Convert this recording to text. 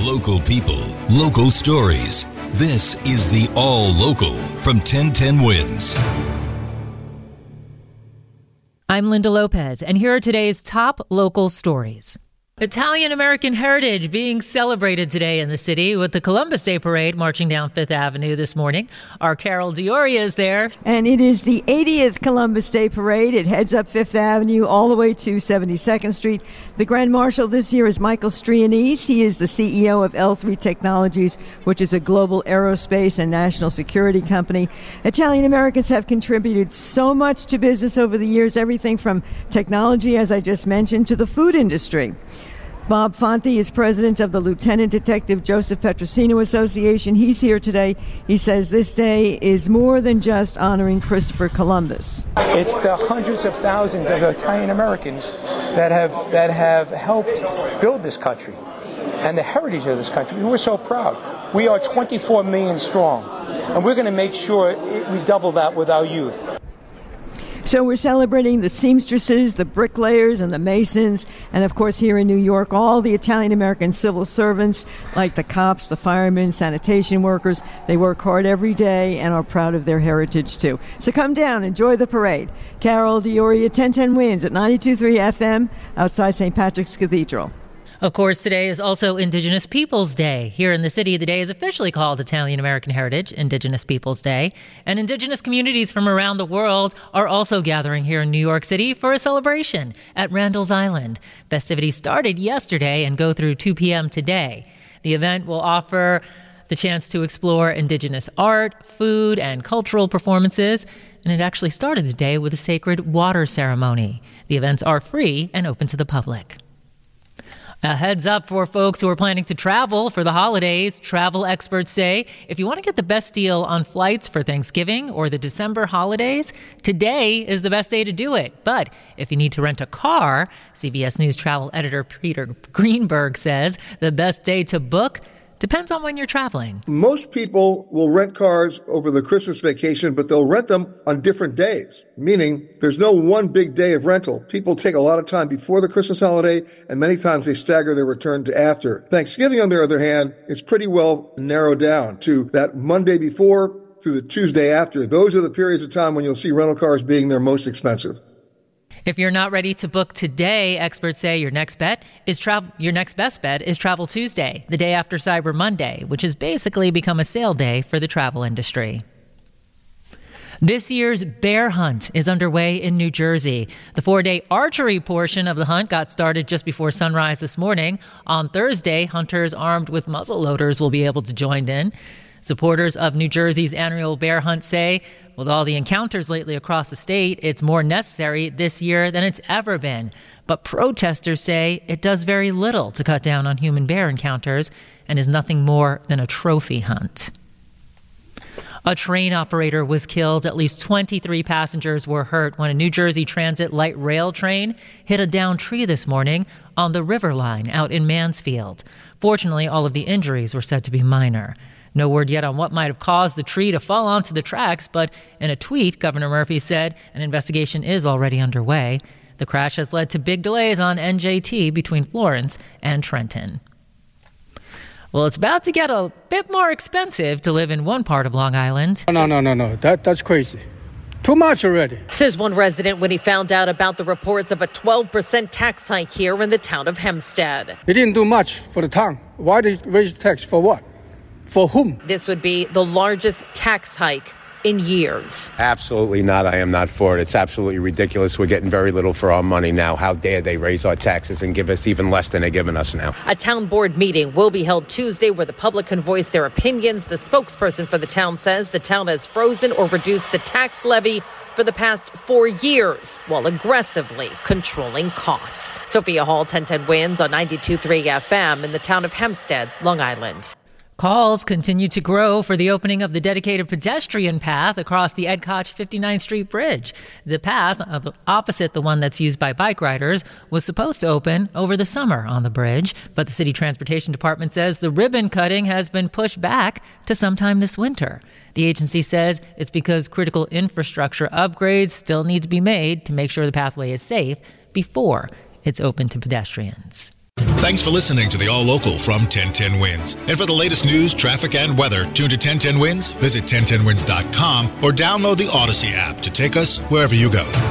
Local people, local stories. This is the All Local from 1010 Wins. I'm Linda Lopez, and here are today's top local stories. Italian-American heritage being celebrated today in the city with the Columbus Day Parade marching down Fifth Avenue this morning. Our Carol Dioria is there. And it is the 80th Columbus Day Parade. It heads up Fifth Avenue all the way to 72nd Street. The Grand Marshal this year is Michael Strianese. He is the CEO of L3 Technologies, which is a global aerospace and national security company. Italian-Americans have contributed so much to business over the years, everything from technology, as I just mentioned, to the food industry. Bob Fonte is president of the Lieutenant Detective Joseph Petrosino Association. He's here today. He says this day is more than just honoring Christopher Columbus. It's the hundreds of thousands of Italian Americans that have helped build this country and the heritage of this country. We're so proud. We are 24 million strong, and we're going to make sure we double that with our youth. So we're celebrating the seamstresses, the bricklayers, and the masons, and of course here in New York, all the Italian-American civil servants like the cops, the firemen, sanitation workers. They work hard every day and are proud of their heritage too. So come down, enjoy the parade. Carol Dioria, 1010 Wins at 92.3 FM outside St. Patrick's Cathedral. Of course, today is also Indigenous Peoples Day. Here in the city, the day is officially called Italian-American Heritage, Indigenous Peoples Day. And Indigenous communities from around the world are also gathering here in New York City for a celebration at Randall's Island. Festivities started yesterday and go through 2 p.m. today. The event will offer the chance to explore Indigenous art, food, and cultural performances. And it actually started the day with a sacred water ceremony. The events are free and open to the public. A heads up for folks who are planning to travel for the holidays. Travel experts say if you want to get the best deal on flights for Thanksgiving or the December holidays, today is the best day to do it. But if you need to rent a car, CBS News travel editor Peter Greenberg says the best day to book depends on when you're traveling. Most people will rent cars over the Christmas vacation, but they'll rent them on different days, meaning there's no one big day of rental. People take a lot of time before the Christmas holiday, and many times they stagger their return to after. Thanksgiving, on the other hand, is pretty well narrowed down to that Monday before through the Tuesday after. Those are the periods of time when you'll see rental cars being their most expensive. If you're not ready to book today, experts say your next best bet is Travel Tuesday, the day after Cyber Monday, which has basically become a sale day for the travel industry. This year's bear hunt is underway in New Jersey. The 4-day archery portion of the hunt got started just before sunrise this morning. On Thursday, hunters armed with muzzle loaders will be able to join in. Supporters of New Jersey's annual bear hunt say, with all the encounters lately across the state, it's more necessary this year than it's ever been. But protesters say it does very little to cut down on human bear encounters and is nothing more than a trophy hunt. A train operator was killed. At least 23 passengers were hurt when a New Jersey Transit light rail train hit a downed tree this morning on the River Line out in Mansfield. Fortunately, all of the injuries were said to be minor. No word yet on what might have caused the tree to fall onto the tracks, but in a tweet, Governor Murphy said an investigation is already underway. The crash has led to big delays on NJT between Florence and Trenton. Well, it's about to get a bit more expensive to live in one part of Long Island. No. That's crazy. Too much already. Says one resident when he found out about the reports of a 12% tax hike here in the town of Hempstead. They didn't do much for the town. Why they raise the tax? For what? For whom? This would be the largest tax hike in years. Absolutely not. I am not for it. It's absolutely ridiculous. We're getting very little for our money now. How dare they raise our taxes and give us even less than they're giving us now? A town board meeting will be held Tuesday where the public can voice their opinions. The spokesperson for the town says the town has frozen or reduced the tax levy for the past 4 years while aggressively controlling costs. Sophia Hall, 1010 Wins on 92.3 FM in the town of Hempstead, Long Island. Calls continue to grow for the opening of the dedicated pedestrian path across the Ed Koch 59th Street Bridge. The path, opposite the one that's used by bike riders, was supposed to open over the summer on the bridge, but the City Transportation Department says the ribbon cutting has been pushed back to sometime this winter. The agency says it's because critical infrastructure upgrades still need to be made to make sure the pathway is safe before it's open to pedestrians. Thanks for listening to the All Local from 1010 Wins. And for the latest news, traffic, and weather, tune to 1010 Wins, visit 1010wins.com, or download the Odyssey app to take us wherever you go.